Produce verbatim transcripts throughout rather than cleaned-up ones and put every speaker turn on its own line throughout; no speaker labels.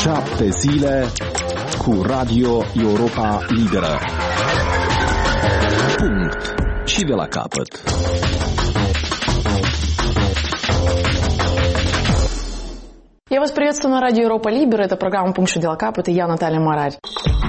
Șapte zile cu Radio Europa Liberă. Punct. Și de la capăt.
Я вас приветствую на радио Европа Либера. Это программа «Пункт и дела капут», и я Наталья Марарь.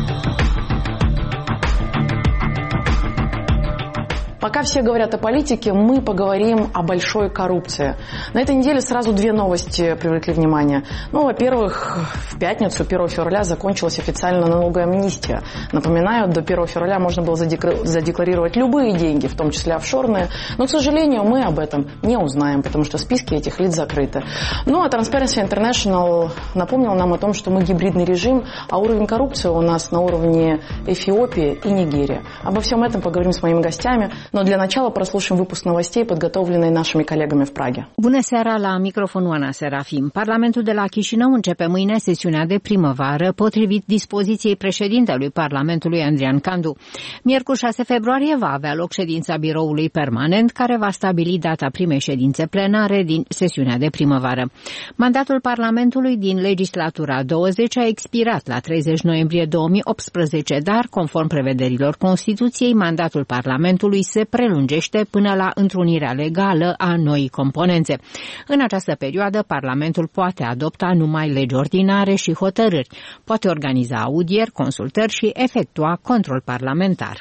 Пока все говорят о политике, мы поговорим о большой коррупции. На этой неделе сразу две новости привлекли внимание. Ну, во-первых, в пятницу, первого февраля, закончилась официально налоговая амнистия. Напоминаю, до первого февраля можно было задекларировать любые деньги, в том числе офшорные. Но, к сожалению, мы об этом не узнаем, потому что списки этих лиц закрыты. Ну, а Transparency International напомнил нам о том, что мы гибридный режим, а уровень коррупции у нас на уровне Эфиопии и Нигерии. Обо всем этом поговорим с моими гостями. Но для начала прослушаем выпуск новостей, подготовленный нашими коллегами в Праге.
Bună seara, la microfonul Ana Serafim. Parlamentul de la Chișinău începe mâine sesiunea de primăvară, potrivit dispoziției președintelui Parlamentului Andrian Candu. Miercuri șase februarie va avea loc ședința biroului permanent, care va stabili data primei ședințe plenare din sesiunea de primăvară. Mandatul Parlamentului din legislatura douăzeci a expirat la treizeci noiembrie două mii optsprezece, dar, conform prevederilor Constituției, mandatul Parlamentului se prelungește până la întrunirea legală a noii componențe. În această perioadă, Parlamentul poate adopta numai legi ordinare și hotărâri, poate organiza audieri, consultări și efectua control parlamentar.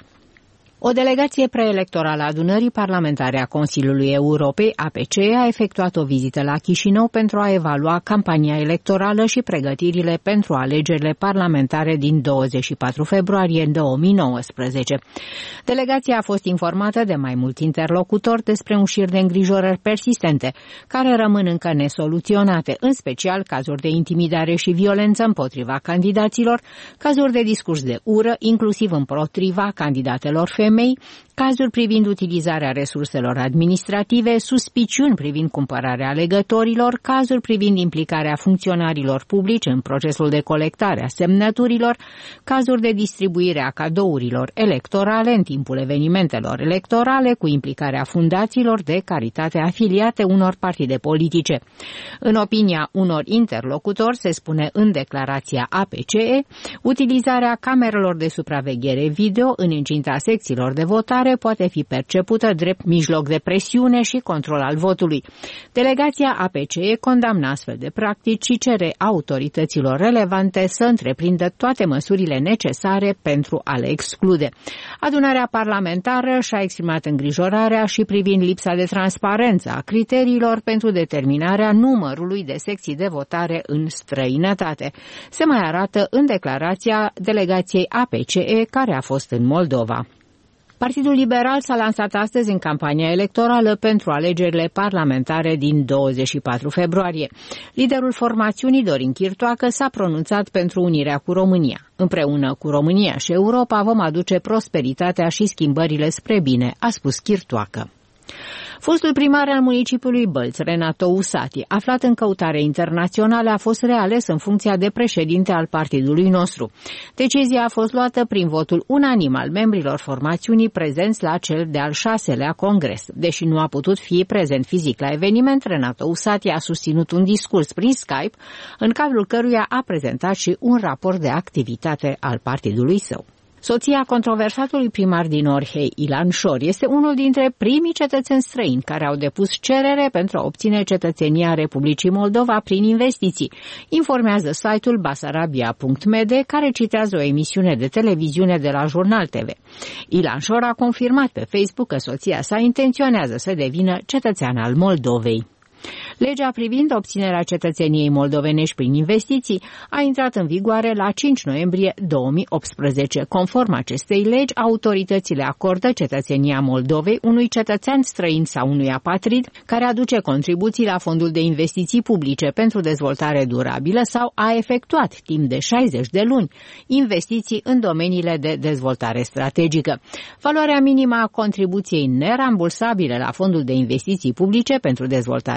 O delegație preelectorală a Adunării Parlamentare a Consiliului Europei, A P C E, a efectuat o vizită la Chișinău pentru a evalua campania electorală și pregătirile pentru alegerile parlamentare din douăzeci și patru februarie două mii nouăsprezece. Delegația a fost informată de mai mulți interlocutori despre un șir de îngrijorări persistente, care rămân încă nesoluționate, în special cazuri de intimidare și violență împotriva candidaților, cazuri de discurs de ură, inclusiv împotriva candidatelor femei, cazuri privind utilizarea resurselor administrative, suspiciuni privind cumpărarea alegătorilor, cazuri privind implicarea funcționarilor publici în procesul de colectare a semnăturilor, cazuri de distribuire a cadourilor electorale în timpul evenimentelor electorale cu implicarea fundațiilor de caritate afiliate unor partide politice. În opinia unor interlocutori, se spune în declarația A P C E, utilizarea camerelor de supraveghere video în incinta secțiilor de votare poate fi percepută drept mijloc de presiune și control al votului. Delegația A P C E condamnă astfel de practici și cere autorităților relevante să întreprindă toate măsurile necesare pentru a le exclude. Adunarea parlamentară și-a exprimat îngrijorarea și privind lipsa de transparență a criteriilor pentru determinarea numărului de secții de votare în străinătate. Se mai arată în declarația delegației A P C E care a fost în Moldova. Partidul Liberal s-a lansat astăzi în campania electorală pentru alegerile parlamentare din douăzeci și patru februarie. Liderul formațiunii, Dorin Chirtoacă, s-a pronunțat pentru unirea cu România. Împreună cu România și Europa vom aduce prosperitatea și schimbările spre bine, a spus Chirtoacă. Fostul primar al municipiului Bălți, Renato Usati, aflat în căutare internațională, a fost reales în funcția de președinte al partidului nostru. Decizia a fost luată prin votul unanim al membrilor formațiunii prezenți la cel de-al șaselea congres. Deși nu a putut fi prezent fizic la eveniment, Renato Usati a susținut un discurs prin Skype, în cadrul căruia a prezentat și un raport de activitate al partidului său. Soția controversatului primar din Orhei, Ilan Șor, este unul dintre primii cetățeni străini care au depus cerere pentru a obține cetățenia Republicii Moldova prin investiții, informează site-ul basarabia punct m d, care citează o emisiune de televiziune de la Jurnal T V. Ilan Șor a confirmat pe Facebook că soția sa intenționează să devină cetățean al Moldovei. Legea privind obținerea cetățeniei moldovenești prin investiții a intrat în vigoare la cinci noiembrie două mii optsprezece. Conform acestei legi, autoritățile acordă cetățenia Moldovei unui cetățean străin sau unui apatrid care aduce contribuții la Fondul de Investiții Publice pentru Dezvoltare Durabilă sau a efectuat timp de șaizeci de luni investiții în domeniile de dezvoltare strategică. Valoarea minimă a contribuției nerambursabile la Fondul de Investiții Publice pentru Dezvoltare durabilă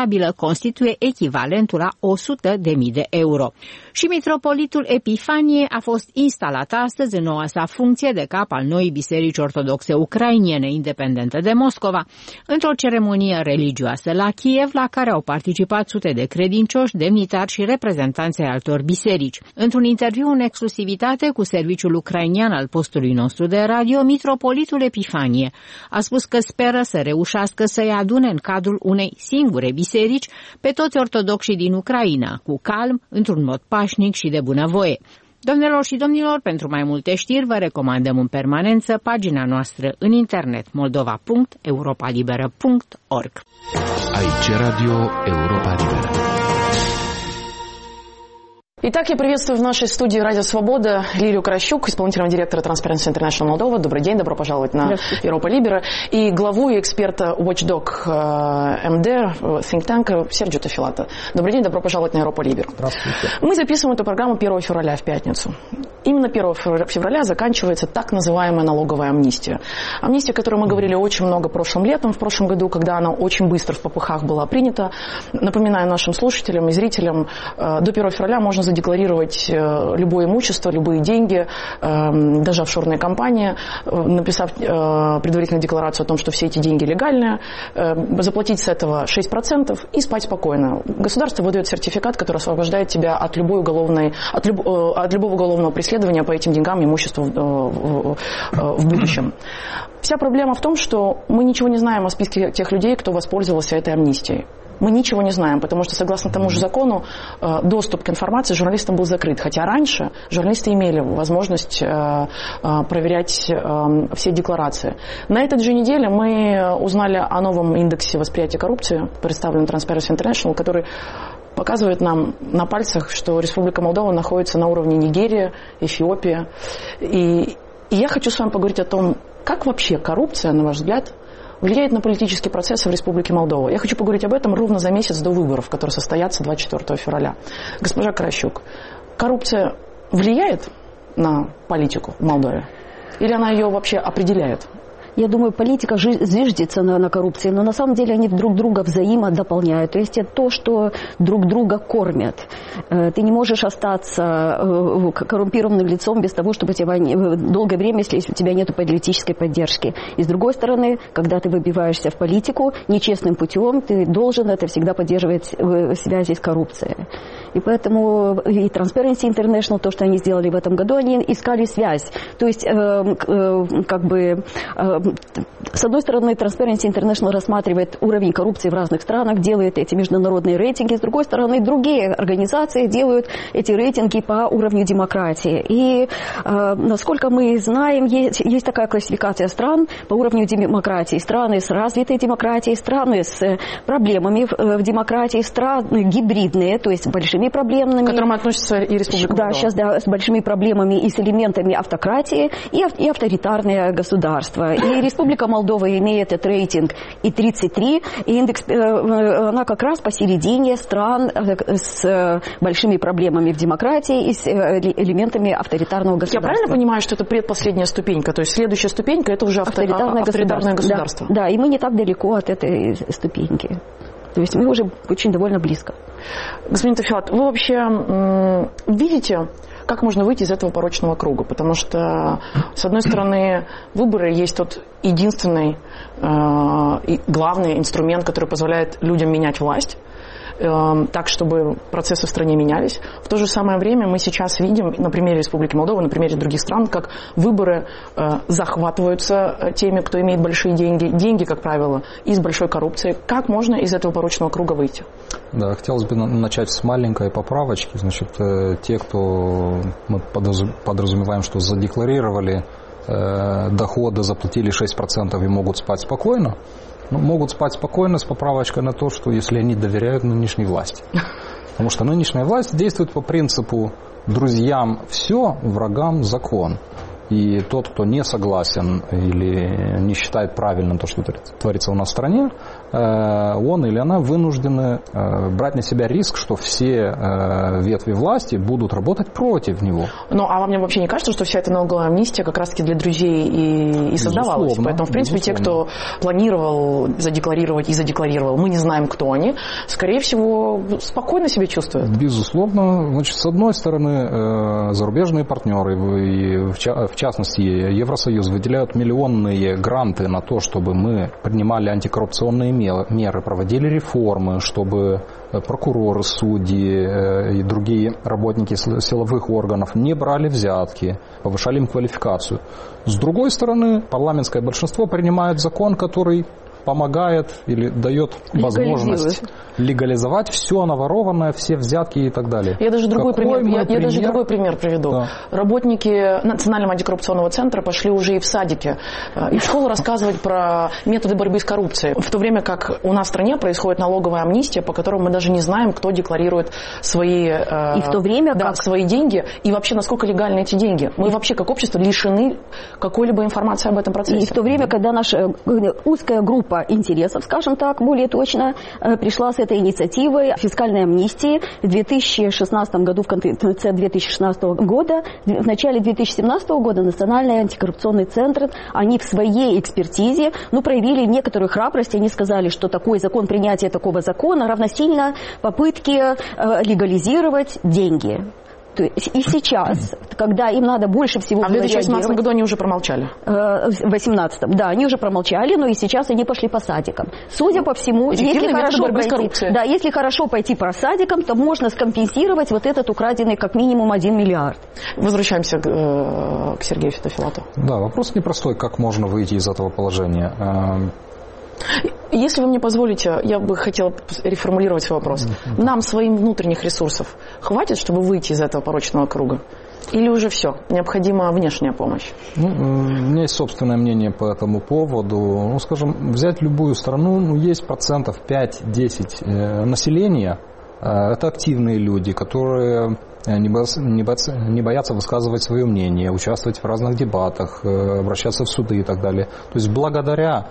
impozabilă constituie echivalentul la o sută de mii de euro. Și mitropolitul Epifanie a fost instalat astăzi în noua sa funcție de cap al noii biserici ortodoxe ucrainene independente de Moscova, într-o ceremonie religioasă la Kiev, la care au participat sute de credincioși, demnitari și reprezentanți ai altor biserici. Într-un interviu în exclusivitate cu serviciul ucrainian al postului nostru de radio, mitropolitul Epifanie a spus că speră să reușească să-i adune în cadrul unei singure biserici pe toți ortodoxii din Ucraina, cu calm, într-un mod pașnic și de bunăvoie. Domnilor și domnilor, pentru mai multe știri vă recomandăm în permanență pagina noastră în internet moldova punct europa liberă punct org.
Aici Radio Europa Liberă.
Итак, я приветствую в нашей студии «Радио Свобода» Лилию Кращук, исполнительного директора Transparency International Молдова. Добрый день, добро пожаловать на Европа Либера. И главу и эксперта Watchdog эм дэ, think tank Серджио Тафилата. Добрый день, добро пожаловать на Европа Либера.
Здравствуйте.
Мы записываем эту программу первого февраля в пятницу. Именно первого февраля заканчивается так называемая налоговая амнистия. Амнистия, о которой мы говорили очень много прошлым летом, в прошлом году, когда она очень быстро в попыхах была принята. Напоминаю нашим слушателям и зрителям, до первого февраля можно задекларировать любое имущество, любые деньги, даже офшорные компании, написав предварительную декларацию о том, что все эти деньги легальные, заплатить с этого шесть процентов и спать спокойно. Государство выдает сертификат, который освобождает тебя от любой уголовной, от, люб, от любого уголовного преследования по этим деньгам и имуществу в, в, в будущем. Вся проблема в том, что мы ничего не знаем о списке тех людей, кто воспользовался этой амнистией. Мы ничего не знаем, потому что, согласно тому же закону, доступ к информации журналистам был закрыт. Хотя раньше журналисты имели возможность проверять все декларации. На этой же неделе мы узнали о новом индексе восприятия коррупции, представленном Transparency International, который показывает нам на пальцах, что Республика Молдова находится на уровне Нигерии, Эфиопии. И, и я хочу с вами поговорить о том, как вообще коррупция, на ваш взгляд, влияет на политические процессы в Республике Молдова. Я хочу поговорить об этом ровно за месяц до выборов, которые состоятся двадцать четвёртого февраля. Госпожа Кращук, коррупция влияет на политику в Молдове? Или она ее вообще определяет?
Я думаю, политика зиждется на, на коррупции, но на самом деле они друг друга взаимодополняют. То есть это то, что друг друга кормят. Ты не можешь остаться коррумпированным лицом без того, чтобы тебя долгое время, если у тебя нет политической поддержки. И с другой стороны, когда ты выбиваешься в политику нечестным путем, ты должен это всегда поддерживать связи с коррупцией. И поэтому и Transparency International, то, что они сделали в этом году, они искали связь. То есть как бы... С одной стороны, Transparency International рассматривает уровень коррупции в разных странах, делает эти международные рейтинги. С другой стороны, другие организации делают эти рейтинги по уровню демократии. И, э, насколько мы знаем, есть, есть такая классификация стран по уровню демократии. Страны с развитой демократией, страны с проблемами в, в демократии, страны гибридные, то есть с большими проблемами.
К которым относится и Республика Молдова.
Да, сейчас да, с большими проблемами и с элементами автократии, и, и авторитарное государство. И Республика Молдова имеет этот рейтинг и тридцать три, и индекс, она как раз посередине стран с большими проблемами в демократии и с элементами авторитарного государства.
Я правильно понимаю, что это предпоследняя ступенька? То есть следующая ступенька – это уже авто, авторитарное, авторитарное государство?
Да, да, и мы не так далеко от этой ступеньки. То есть мы уже очень довольно близко.
Господин Тафилат, вы вообще м- видите... Как можно выйти из этого порочного круга? Потому что, с одной стороны, выборы есть тот единственный э, и главный инструмент, который позволяет людям менять власть, э, так, чтобы процессы в стране менялись. В то же самое время мы сейчас видим на примере Республики Молдова, на примере других стран, как выборы э, захватываются теми, кто имеет большие деньги. Деньги, как правило, из большой коррупции. Как можно из этого порочного круга выйти?
Да, хотелось бы начать с маленькой поправочки. Значит, те, кто мы подразумеваем, что задекларировали э, доходы, заплатили шесть процентов и могут спать спокойно, ну, могут спать спокойно с поправочкой на то, что если они доверяют нынешней власти. Потому что нынешняя власть действует по принципу «друзьям все, врагам закон». И тот, кто не согласен или не считает правильным то, что творится у нас в стране, он или она вынуждены брать на себя риск, что все ветви власти будут работать против него.
Ну, а вам вообще не кажется, что вся эта налоговая амнистия как раз-таки для друзей и, и создавалась? Безусловно, Поэтому, в принципе, безусловно. Те, кто планировал задекларировать и задекларировал, мы не знаем, кто они, скорее всего, спокойно себя чувствуют.
Безусловно. Значит, с одной стороны, зарубежные партнеры, и в частности Евросоюз, выделяют миллионные гранты на то, чтобы мы принимали антикоррупционные меры, проводили реформы, чтобы прокуроры, судьи и другие работники силовых органов не брали взятки, повышали им квалификацию. С другой стороны, парламентское большинство принимает закон, который помогает или дает возможность легализовать все наворованное, все взятки и так далее.
Я даже другой, пример, я, пример? Я даже другой пример приведу. Да. Работники Национального антикоррупционного центра пошли уже и в садики, и в школу рассказывать про методы борьбы с коррупцией. В то время как у нас в стране происходит налоговая амнистия, по которой мы даже не знаем, кто декларирует свои,
и в то время
да,
как...
свои деньги, и вообще насколько легальны эти деньги. Мы вообще как общество лишены какой-либо информации об этом процессе.
И в то время, когда наша узкая группа интересов, скажем так, более точно, пришла с этой инициативой фискальной амнистии в две тысячи шестнадцатом году, в конце две тысячи шестнадцатого года, в начале две тысячи семнадцатого года Национальный антикоррупционный центр, они в своей экспертизе, ну, проявили некоторую храбрость, они сказали, что такой закон, принятие такого закона равносильно попытке э, легализировать деньги. И сейчас, когда им надо больше всего...
А в две тысячи восемнадцатом году они уже промолчали?
В две тысячи восемнадцатом, да, они уже промолчали, но и сейчас они пошли по садикам. Судя по всему, если хорошо, пойти, да, если хорошо пойти по садикам, то можно скомпенсировать вот этот украденный как минимум один миллиард.
Возвращаемся к, э, к Сергею Федофилатову.
Да, вопрос непростой, как можно выйти из этого положения.
Если вы мне позволите, я бы хотела реформулировать свой вопрос. Нам своим внутренних ресурсов хватит, чтобы выйти из этого порочного круга? Или уже все? Необходима внешняя помощь?
Ну, у меня есть собственное мнение по этому поводу. Ну, скажем, взять любую страну, ну, есть процентов пять-десять населения. Это активные люди, которые не боятся, не, боятся, не боятся высказывать свое мнение, участвовать в разных дебатах, обращаться в суды и так далее. То есть благодаря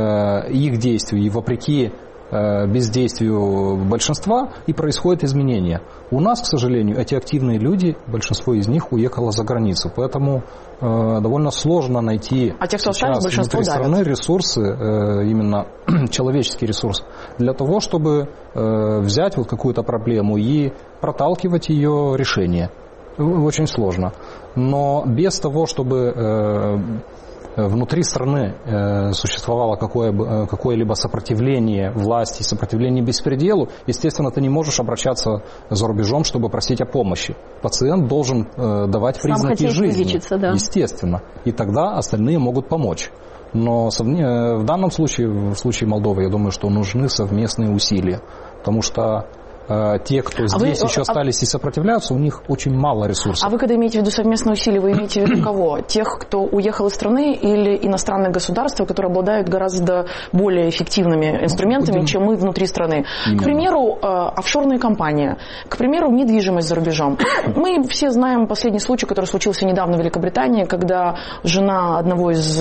их действию и вопреки бездействию большинства и происходят изменения. У нас, к сожалению, эти активные люди, большинство из них уехало за границу, поэтому э, довольно сложно найти
а те, кто сейчас внутри
страны ресурсы, э, именно человеческий ресурс, для того, чтобы э, взять вот какую-то проблему и проталкивать ее решение. Очень сложно. Но без того, чтобы... Э, внутри страны э, существовало какое, какое-либо сопротивление власти, сопротивление беспределу, естественно, ты не можешь обращаться за рубежом, чтобы просить о помощи. Пациент должен э, давать
Сам
признаки жизни,
вылечиться, да.
Естественно. И тогда остальные могут помочь. Но в данном случае, в случае Молдовы, я думаю, что нужны совместные усилия, потому что те, кто здесь а вы, еще остались а, и сопротивляются, у них очень мало ресурсов.
А вы, когда имеете в виду совместные усилия, вы имеете в виду кого? Тех, кто уехал из страны, или иностранные государства, которые обладают гораздо более эффективными инструментами, Будем... чем мы внутри страны? Именно. К примеру, офшорные компании, к примеру, недвижимость за рубежом. Мы все знаем последний случай, который случился недавно в Великобритании, когда жена одного из,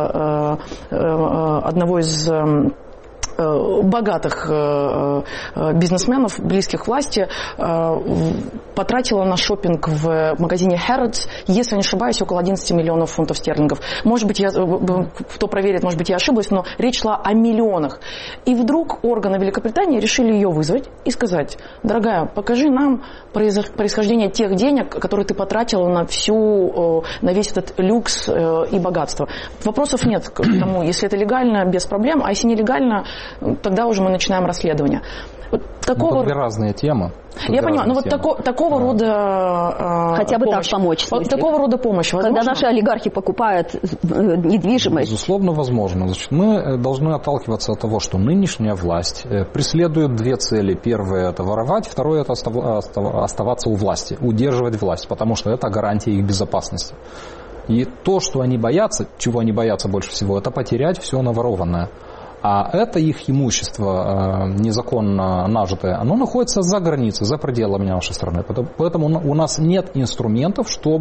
одного из богатых бизнесменов, близких к власти, потратила на шопинг в магазине Harrods, если не ошибаюсь, около одиннадцать миллионов фунтов стерлингов. Может быть, я, кто проверит, может быть, я ошиблась, но речь шла о миллионах. И вдруг органы Великобритании решили ее вызвать и сказать: дорогая, покажи нам происхождение тех денег, которые ты потратила на всю, на весь этот люкс и богатство. Вопросов нет к тому, если это легально, без проблем, а если нелегально, тогда уже мы начинаем расследование. Вот такого...
Ну, это разные темы.
Я понимаю, но вот тако, такого да. рода
хотя бы
помощь,
так помочь.
Вот такого рода помощь возможно?
Когда наши олигархи покупают недвижимость.
Безусловно, возможно. Значит, мы должны отталкиваться от того, что нынешняя власть преследует две цели. Первое – это воровать, второе – это оставаться у власти, удерживать власть, потому что это гарантия их безопасности. И то, что они боятся, чего они боятся больше всего, это потерять все наворованное. А это их имущество незаконно нажитое, оно находится за границей, за пределами нашей страны. Поэтому у нас нет инструментов, чтобы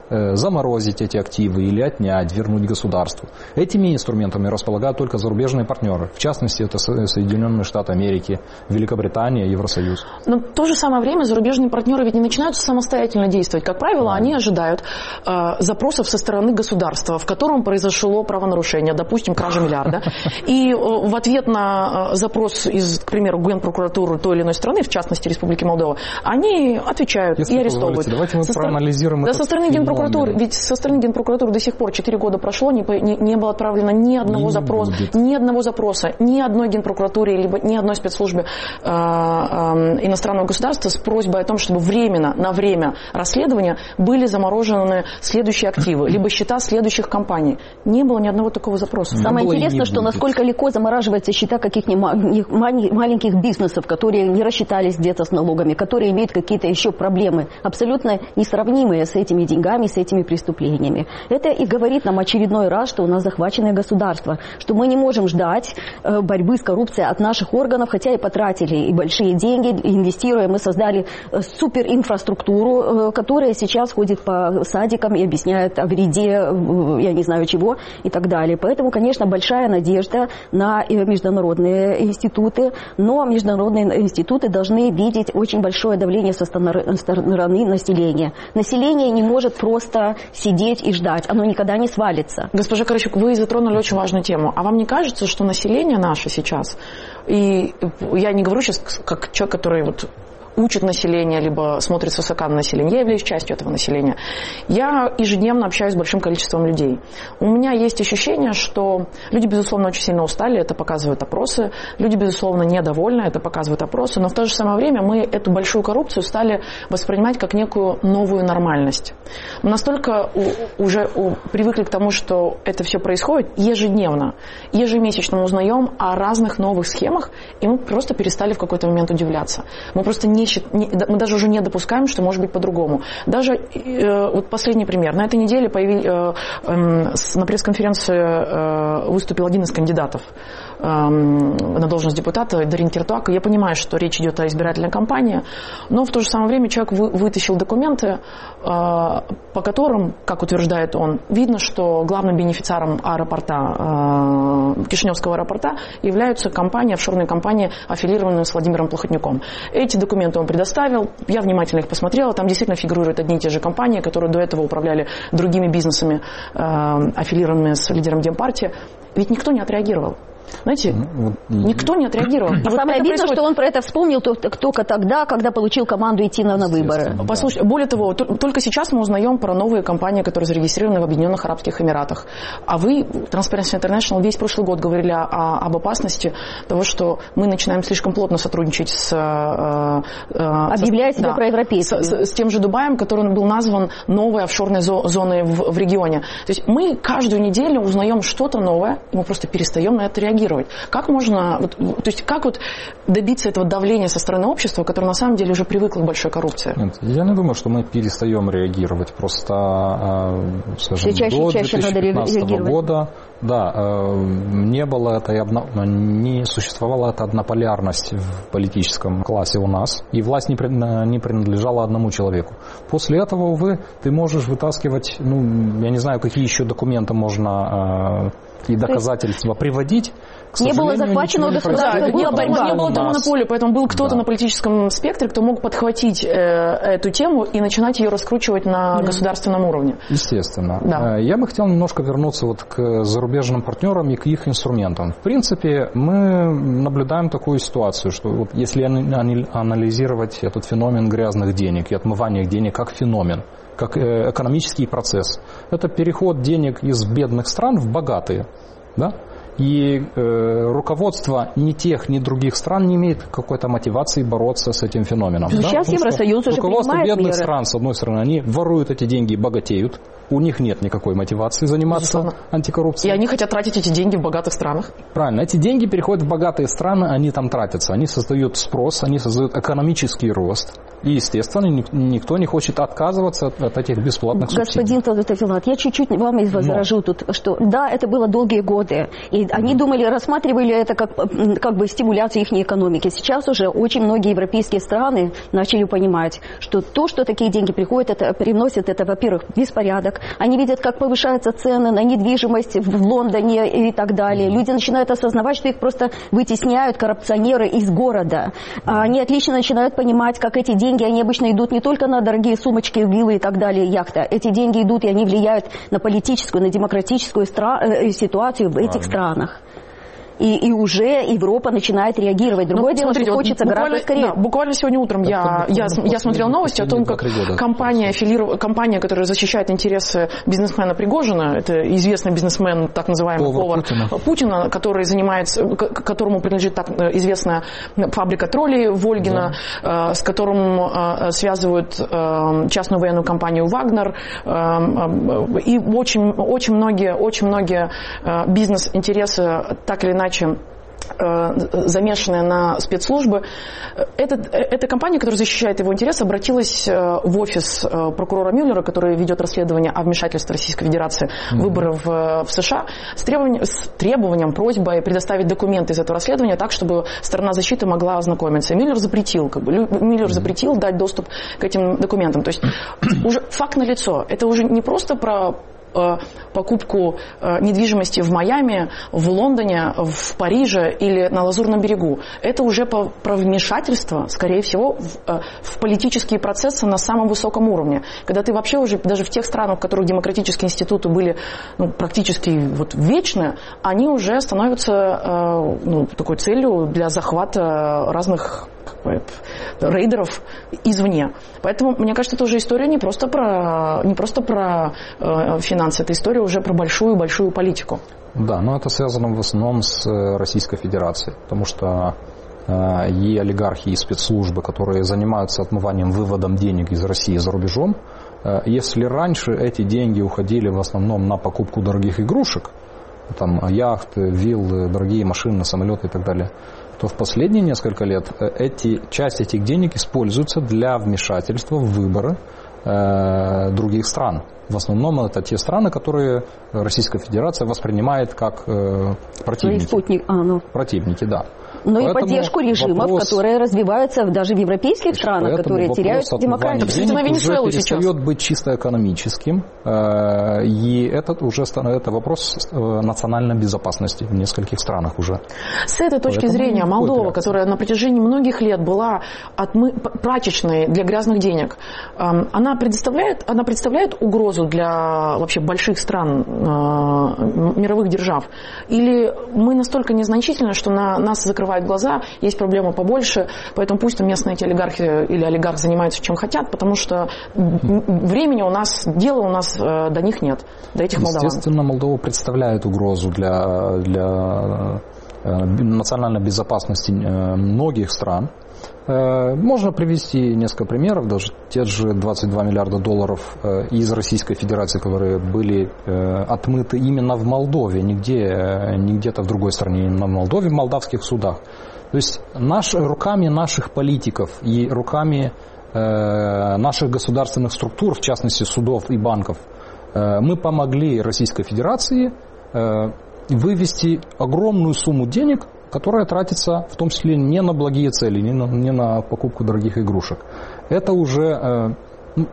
заморозить эти активы или отнять, вернуть государству. Этими инструментами располагают только зарубежные партнеры. В частности, это Соединенные Штаты Америки, Великобритания, Евросоюз.
Но в то же самое время зарубежные партнеры ведь не начинают самостоятельно действовать. Как правило, да. они ожидают э, запросов со стороны государства, в котором произошло правонарушение, допустим, кража миллиарда. И э, в ответ на э, запрос из, к примеру, Генпрокуратуры той или иной страны, в частности, Республики Молдова, они отвечают Если и арестовывают.
Давайте мы со проанализируем
да, со стороны Генпрокуратуры, ведь со стороны Генпрокуратуры до сих пор четыре года прошло, не, не, не было отправлено ни одного не запроса, будет. ни одного запроса, ни одной Генпрокуратуре, либо ни одной спецслужбе э, э, иностранного государства с просьбой о том, чтобы временно, на время расследования были заморожены следующие активы, либо счета следующих компаний. Не было ни одного такого запроса.
Не Самое интересное, что будет. насколько легко замораживаются счета каких-нибудь маленьких бизнесов, которые не рассчитались где-то с налогами, которые имеют какие-то еще проблемы, абсолютно несравнимые с этими деньгами, с этими преступлениями. Это и говорит нам очередной раз, что у нас захваченное государство, что мы не можем ждать э, борьбы с коррупцией от наших органов, хотя и потратили и большие деньги, инвестируя, мы создали э, суперинфраструктуру, э, которая сейчас ходит по садикам и объясняет о вреде, э, я не знаю чего и так далее. Поэтому, конечно, большая надежда на э, международные институты, но международные институты должны видеть очень большое давление со стороны, стороны населения. Население не может просто сидеть и ждать, оно никогда не свалится.
Госпожа Карачук, вы затронули очень важную тему. А вам не кажется, что население наше сейчас, и я не говорю сейчас как человек, который вот учит население, либо смотрит свысока на население. Я являюсь частью этого населения. Я ежедневно общаюсь с большим количеством людей. У меня есть ощущение, что люди, безусловно, очень сильно устали, это показывают опросы. Люди, безусловно, недовольны, это показывают опросы. Но в то же самое время мы эту большую коррупцию стали воспринимать как некую новую нормальность. Мы настолько уже привыкли к тому, что это все происходит ежедневно. Ежемесячно мы узнаем о разных новых схемах, и мы просто перестали в какой-то момент удивляться. Мы просто не мы даже уже не допускаем, что может быть по-другому. Даже э, вот последний пример. На этой неделе появились, э, э, на пресс-конференции э, выступил один из кандидатов э, на должность депутата, Дарин Киртуак. Я понимаю, что речь идет о избирательной кампании, но в то же самое время человек вы, вытащил документы, э, по которым, как утверждает он, видно, что главным бенефициаром аэропорта, э, Кишиневского аэропорта являются компании, офшорные компании, аффилированные с Владимиром Плохотнюком. Эти документы он предоставил, я внимательно их посмотрела, там действительно фигурируют одни и те же компании, которые до этого управляли другими бизнесами, э, аффилированными с лидером Демпартии. Ведь никто не отреагировал. Знаете, ну, никто не отреагировал.
А вот самое обидно, происходит... что он про это вспомнил только тогда, когда получил команду идти на, на выборы.
Послушайте, более того, только сейчас мы узнаем про новые компании, которые зарегистрированы в Объединенных Арабских Эмиратах. А вы, Transparency International, весь прошлый год говорили о, об опасности того, что мы начинаем слишком плотно сотрудничать с...
Объявляя себя да, проевропейцами.
С, с тем же Дубаем, который был назван новой офшорной зоной в, в регионе. То есть мы каждую неделю узнаем что-то новое, и мы просто перестаем на это реагировать. Как можно, вот, то есть как вот добиться этого давления со стороны общества, которое на самом деле уже привыкло к большой коррупции?
Нет, я не думаю, что мы перестаем реагировать. Просто, скажем,
чаще,
до
чаще
две тысячи пятнадцатого года да, не было этой, не существовала эта однополярность в политическом классе у нас, и власть не принадлежала одному человеку. После этого, увы, ты можешь вытаскивать, ну, я не знаю, какие еще документы можно и доказательства приводить. К
не было захваченного государства,
да,
была борьба.
Не было там монополии, поэтому был кто-то да. на политическом спектре, кто мог подхватить э, эту тему и начинать ее раскручивать на да. государственном уровне.
Естественно.
Да.
Я бы хотел немножко вернуться вот к зарубежным партнерам и к их инструментам. В принципе, мы наблюдаем такую ситуацию, что вот если анализировать этот феномен грязных денег и отмывания денег как феномен, как экономический процесс, это переход денег из бедных стран в богатые, да? И э, руководство ни тех, ни других стран не имеет какой-то мотивации бороться с этим феноменом.
Сейчас да? Евросоюз уже
руководство бедных
меры.
стран, с одной стороны, они воруют эти деньги и богатеют. У них нет никакой мотивации заниматься Безусловно. антикоррупцией.
И они хотят тратить эти деньги в богатых странах.
Правильно. Эти деньги переходят в богатые страны, они там тратятся. Они создают спрос, они создают экономический рост. И, естественно, никто не хочет отказываться от, от этих бесплатных
Господин
субсидий.
Господин Талатовилат, я чуть-чуть вам возражу Но. тут, что да, это было долгие годы. И И они думали, рассматривали это как, как бы стимуляцию их экономики. Сейчас уже очень многие европейские страны начали понимать, что то, что такие деньги приходят, это приносит, это, во-первых, беспорядок. Они видят, как повышаются цены на недвижимость в Лондоне и так далее. Люди начинают осознавать, что их просто вытесняют коррупционеры из города. Они отлично начинают понимать, как эти деньги, они обычно идут не только на дорогие сумочки, виллы и так далее, яхта. Эти деньги идут, и они влияют на политическую, на демократическую стра- ситуацию в этих странах. И, и уже Европа начинает реагировать. Другое ну, дело, смотрите, что хочется вот гораздо скорее. Да,
буквально сегодня утром я, я, я смотрела новости о том, как компания, аффилиров... компания, которая защищает интересы бизнесмена Пригожина, это известный бизнесмен, так называемый повар, повар Путина. Путина, который занимается, которому принадлежит так известная фабрика троллей Вольгина, да. с которым связывают частную военную компанию «Вагнер». И очень, очень многие, очень многие бизнес-интересы так или иначе замешанная на спецслужбы. Эта, эта компания, которая защищает его интересы, обратилась в офис прокурора Мюллера, который ведет расследование о вмешательстве Российской Федерации в выборы в, в США, с требованием, с требованием, просьбой предоставить документы из этого расследования так, чтобы сторона защиты могла ознакомиться. И Мюллер запретил, как бы, Мюллер запретил дать доступ к этим документам. То есть уже факт налицо. Это уже не просто про покупку недвижимости в Майами, в Лондоне, в Париже или на Лазурном берегу. Это уже про вмешательство, скорее всего, в, в политические процессы на самом высоком уровне. Когда ты вообще уже, даже в тех странах, в которых демократические институты были ну, практически вот, вечны, они уже становятся ну, такой целью для захвата разных рейдеров извне. Поэтому, мне кажется, это уже история не просто про, не просто про э, финансы, это история уже про большую-большую политику.
Да, но это связано в основном с Российской Федерацией, потому что э, и олигархи, и спецслужбы, которые занимаются отмыванием, выводом денег из России за рубежом, э, если раньше эти деньги уходили в основном на покупку дорогих игрушек, там яхты, виллы, дорогие машины, самолеты и так далее, то в последние несколько лет эти, часть этих денег используется для вмешательства в выборы э, других стран. В основном это те страны, которые Российская Федерация воспринимает как э, противники.
Спутник. А, ну.
Противники, да.
Ну и поддержку режимов, вопрос, которые развиваются даже в европейских странах, которые теряют демократию.
Посмотрите на Венесуэлу сейчас. Перестает быть чисто экономическим, и это уже это вопрос национальной безопасности в нескольких странах уже.
С этой точки Поэтому зрения Молдова, которая на протяжении многих лет была отмы... прачечной для грязных денег, она представляет, она представляет угрозу для вообще больших стран, мировых держав? Или мы настолько незначительны, что на нас закрывают глаза, есть проблема побольше, поэтому пусть там местные эти олигархи или олигарх занимаются чем хотят, потому что времени у нас, дела у нас до них нет, до этих молдаван.
Естественно, Молдова представляет угрозу для, для национальной безопасности многих стран. Можно привести несколько примеров, даже те же двадцать два миллиарда долларов из Российской Федерации, которые были отмыты именно в Молдове, нигде, не где-то в другой стране, именно в Молдове, в молдавских судах. То есть наш, руками наших политиков и руками наших государственных структур, в частности судов и банков, мы помогли Российской Федерации вывести огромную сумму денег, которая тратится в том числе не на благие цели, не на, не на покупку дорогих игрушек. Это уже э,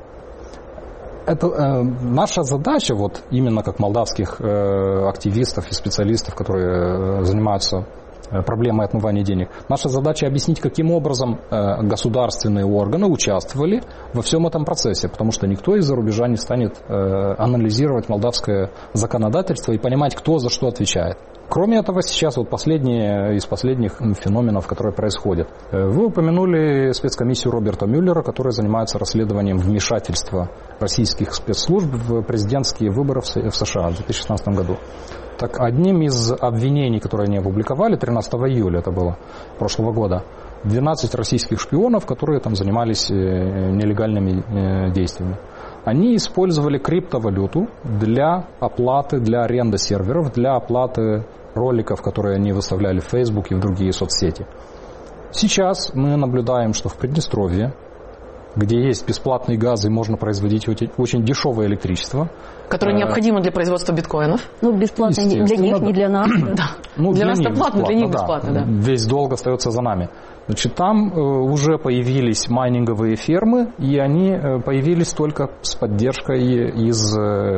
это, э, наша задача, вот, именно как молдавских э, активистов и специалистов, которые э, занимаются э, проблемой отмывания денег, наша задача объяснить, каким образом э, государственные органы участвовали во всем этом процессе, потому что никто из-за рубежа не станет э, анализировать молдавское законодательство и понимать, кто за что отвечает. Кроме этого, сейчас вот последние из последних феноменов, которые происходят. Вы упомянули спецкомиссию Роберта Мюллера, которая занимается расследованием вмешательства российских спецслужб в президентские выборы в США в две тысячи шестнадцатом году. Так, одним из обвинений, которые они опубликовали, тринадцатого июля это было, прошлого года, двенадцать российских шпионов, которые там занимались нелегальными действиями. Они использовали криптовалюту для оплаты, для аренды серверов, для оплаты роликов, которые они выставляли в Facebook и в другие соцсети. Сейчас мы наблюдаем, что в Приднестровье где есть бесплатный газ и можно производить очень дешевое электричество.
Которое необходимо для производства биткоинов.
Ну, бесплатно для них, не для нас.
Ну,
для нас это платно, для них бесплатно, да.
Весь долг остается за нами. Значит, там уже появились майнинговые фермы, и они появились только с поддержкой из...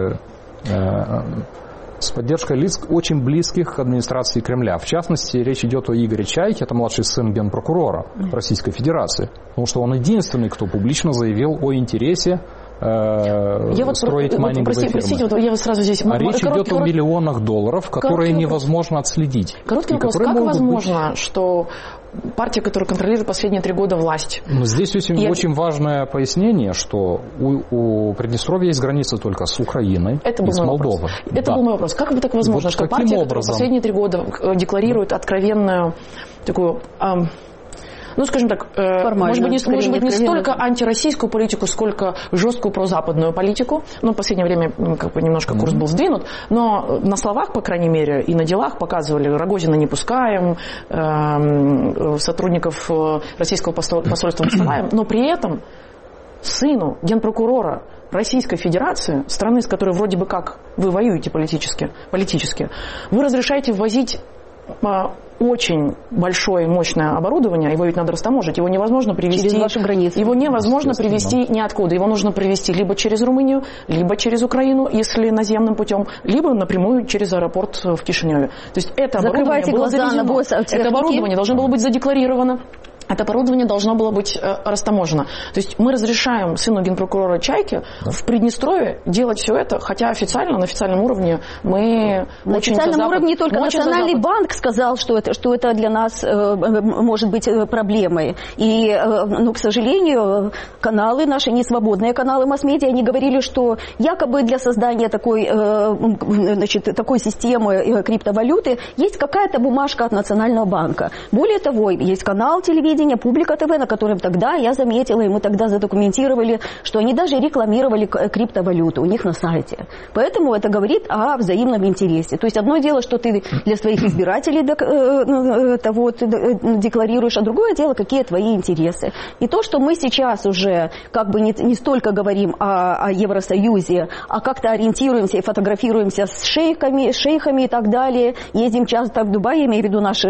с поддержкой лиц, очень близких к администрации Кремля. В частности, речь идет о Игоре Чайке, это младший сын генпрокурора Российской Федерации, потому что он единственный, кто публично заявил о интересе э,
я
строить
вот,
майнинговые
прости,
фермы.
Простите, вот я вот сразу здесь...
А речь идет
короткий,
о миллионах долларов, которые невозможно отследить.
Короткий вопрос. Как возможно, быть... что партия, которая контролирует последние три года власть...
Но здесь очень, я... очень важное пояснение, что у, у Приднестровья есть граница только с Украиной
Это
и с Молдовой.
Вопрос. Это да. был мой вопрос. Как бы так возможно, вот что партия, образом... которая последние три года декларирует откровенную такую... Эм, ну, скажем так, э, может быть, не, может быть, не столько антироссийскую политику, сколько жесткую прозападную политику. Ну, в последнее время как бы немножко курс был сдвинут, но на словах, по крайней мере, и на делах показывали: Рогозина не пускаем, э, сотрудников российского посольства высылаем, но при этом сыну генпрокурора Российской Федерации, страны, с которой вроде бы как вы воюете политически, политически вы разрешаете ввозить очень большое, мощное оборудование, его ведь надо растаможить, его невозможно привезти...
Через ваши границы.
Его невозможно привезти ниоткуда, его нужно привезти либо через Румынию, либо через Украину, если наземным путем, либо напрямую через аэропорт в Кишиневе. То есть это оборудование было завезено, это оборудование должно было быть задекларировано. Это оборудование должно было быть э, растаможено. То есть мы разрешаем сыну генпрокурора Чайке да. в Приднестровье делать все это, хотя официально, на официальном уровне мы
на
очень
официальном
за
уровне только Национальный банк сказал, что это, что это для нас э, может быть проблемой. И, э, ну, к сожалению, каналы наши, не свободные каналы масс-медиа, они говорили, что якобы для создания такой, э, значит, такой системы криптовалюты есть какая-то бумажка от Национального банка. Более того, есть канал телевидения, Публика ТВ, на котором тогда я заметила, и мы тогда задокументировали, что они даже рекламировали криптовалюту у них на сайте. Поэтому это говорит о взаимном интересе. То есть одно дело, что ты для своих избирателей это вот декларируешь, а другое дело, какие твои интересы. И то, что мы сейчас уже как бы не, не столько говорим о, о Евросоюзе, а как-то ориентируемся и фотографируемся с шейхами, шейхами и так далее, ездим часто в Дубай, я имею в виду наши,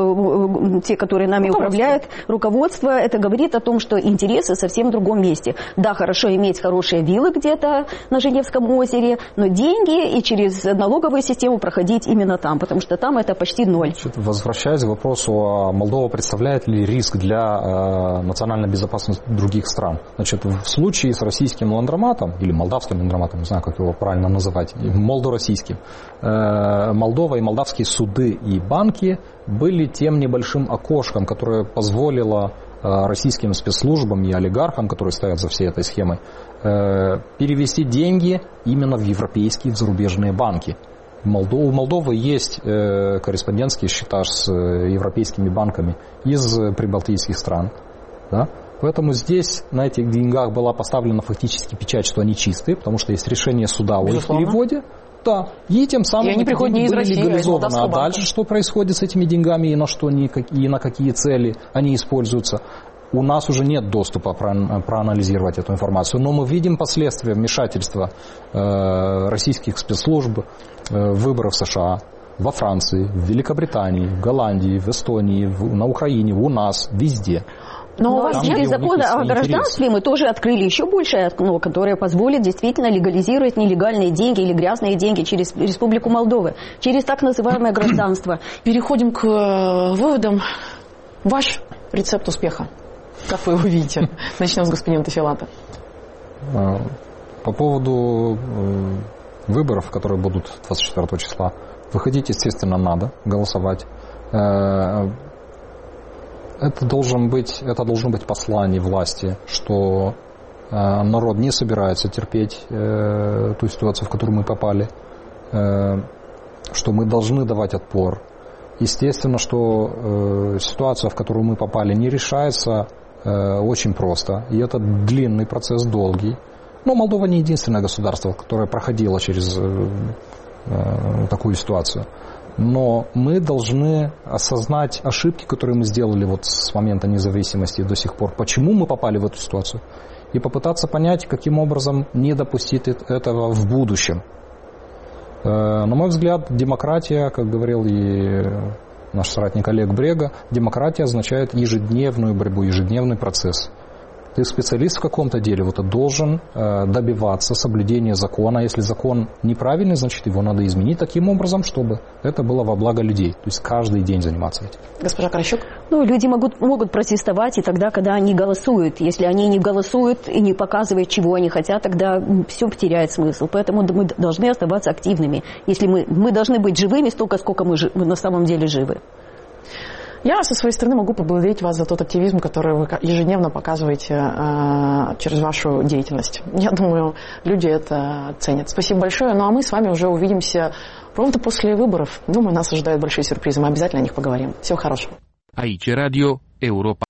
э, те, которые нами управляют, руководство, это говорит о том, что интересы совсем в другом месте. Да, хорошо иметь хорошие виллы где-то на Женевском озере, но деньги и через налоговую систему проходить именно там, потому что там это почти ноль.
Значит, возвращаясь к вопросу, Молдова представляет ли риск для э, национальной безопасности других стран? Значит, в случае с российским ландроматом, или молдавским ландроматом, не знаю, как его правильно называть, молдо-российским, э, Молдова и молдавские суды и банки были тем небольшим окошком, которое позволило э, российским спецслужбам и олигархам, которые стоят за всей этой схемой, э, перевести деньги именно в европейские, в зарубежные банки. Молдов, у Молдовы есть э, корреспондентские счета с э, европейскими банками из э, прибалтийских стран. Да? Поэтому здесь на этих деньгах была поставлена фактически печать, что они чистые, потому что есть решение суда о их переводе. Да. И тем самым
и они приходят не из
были
России,
легализованы.
А,
а дальше что происходит с этими деньгами и на что они, и на какие цели они используются? У нас уже нет доступа проанализировать эту информацию, но мы видим последствия вмешательства э, российских спецслужб э, в выборы в США, во Франции, в Великобритании, в Голландии, в Эстонии, в, на Украине, у нас, везде.
Но, Но у вас через закон о гражданстве мы тоже открыли еще большее окно, которое позволит действительно легализировать нелегальные деньги или грязные деньги через Республику Молдовы, через так называемое гражданство.
Переходим к выводам. Ваш рецепт успеха, как вы его видите? Начнем с господина Тафилата.
По поводу выборов, которые будут двадцать четвёртого числа, выходить, естественно, надо, голосовать. Это, должен быть, это должно быть послание власти, что э, народ не собирается терпеть э, ту ситуацию, в которую мы попали, э, что мы должны давать отпор. Естественно, что э, ситуация, в которую мы попали, не решается э, очень просто. И это длинный процесс, долгий. Но Молдова не единственное государство, которое проходило через э, э, такую ситуацию. Но мы должны осознать ошибки, которые мы сделали вот с момента независимости до сих пор. Почему мы попали в эту ситуацию? и попытаться понять, каким образом не допустить этого в будущем. На мой взгляд, демократия, как говорил и наш соратник Олег Брега, демократия означает ежедневную борьбу, ежедневный процесс. Ты специалист в каком-то деле, вот ты должен добиваться соблюдения закона. Если закон неправильный, значит его надо изменить таким образом, чтобы это было во благо людей. То есть каждый день заниматься этим.
Госпожа Каращук?
Ну, люди могут, могут протестовать и тогда, когда они голосуют. Если они не голосуют и не показывают, чего они хотят, тогда все потеряет смысл. Поэтому мы должны оставаться активными. Если мы, мы должны быть живыми столько, сколько мы, мы на самом деле живы.
Я со своей стороны могу поблагодарить вас за тот активизм, который вы ежедневно показываете э, через вашу деятельность. Я думаю, люди это ценят. Спасибо большое. Ну а мы с вами уже увидимся ровно после выборов. Думаю, нас ожидают большие сюрпризы. Мы обязательно о них поговорим. Всего хорошего.
Aici Radio Europa